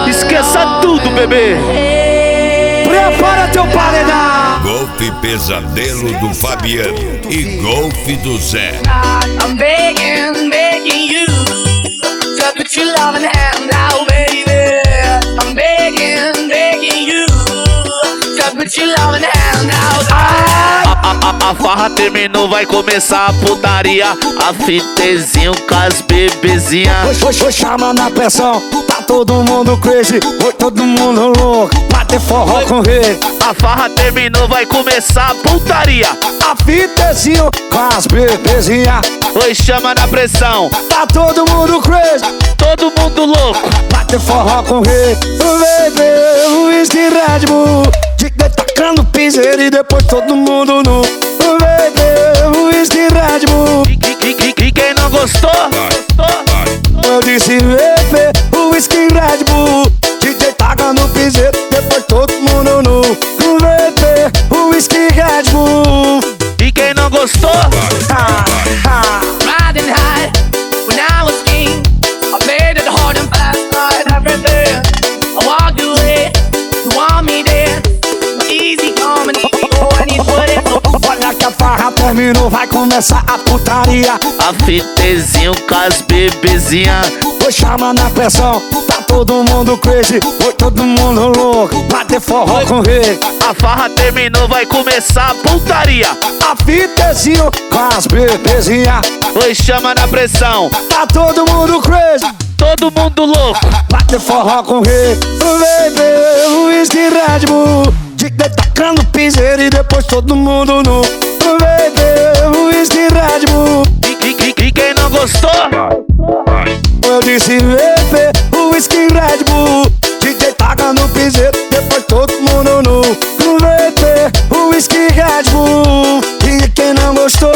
Esqueça tudo, bebê. Prepara teu paredão. Golpe Pesadelo do Fabiano e Golpe do Zé. I'm begging you to put your loving hand out, baby. I'm begging you to put your loving hand out. A farra terminou, vai começar a putaria. A fitezinho com as bebezinhas. Foi chama na pressão, tá todo mundo crazy, foi todo mundo louco, bater forró com rei. A farra terminou, vai começar a putaria. A fitezinho com as bebezinhas. Oi, chama na pressão, Tá todo mundo crazy, todo mundo louco. bater forró com rei. Baby, o whisky Red Bull, de tacando piseiro e depois todo mundo nu. Baby, o whisky Red Bull. E quem não gostou? Eu disse, bebê, o whisky Red Bull, DJ tacando piseiro, depois todo mundo nu. Bebê, o whisky Red Bull. E quem não gostou? Riding high when I was king. I played it hard and fast, tried everything. I walked away, you want me there. Easy coming, when you put it. Olha que a farra terminou, vai começar a putaria. A fitezinho com as bebezinhas. Foi chama na pressão, tá todo mundo crazy, foi todo mundo louco, bater forró com rei. A farra terminou, vai começar a putaria. A fitezinho com as bebezinhas. Oi, chama na pressão, Tá todo mundo crazy, todo mundo louco. bater forró com rei. Baby, o whisky Red Bull, de tacando piseiro e depois todo mundo nu. Baby, o whisky Red Bull. E quem não gostou? Eu disse, bebê, o whisky Red Bull, DJ tacando piseiro, depois todo mundo nu. Bebê, o whisky Red Bull. E quem não gostou?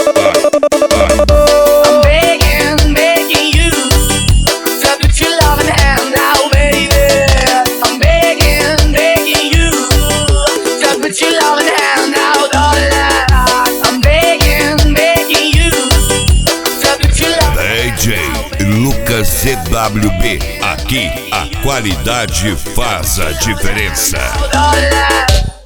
I'm begging you to put your loving hand out, baby. I'm begging you to put your loving hand out, all right. I'm begging you to put your loving DJ Lucas CWB. Aqui a qualidade faz a diferença. hand out, all right.